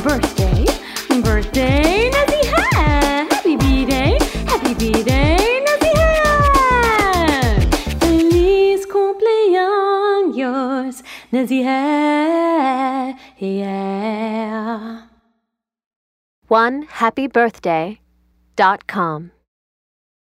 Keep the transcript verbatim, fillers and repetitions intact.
birthday, birthday Naziha. Happy B-Day, happy B-Day Naziha. Feliz cumpleaños Naziha. Yeah. one happy birthday dot com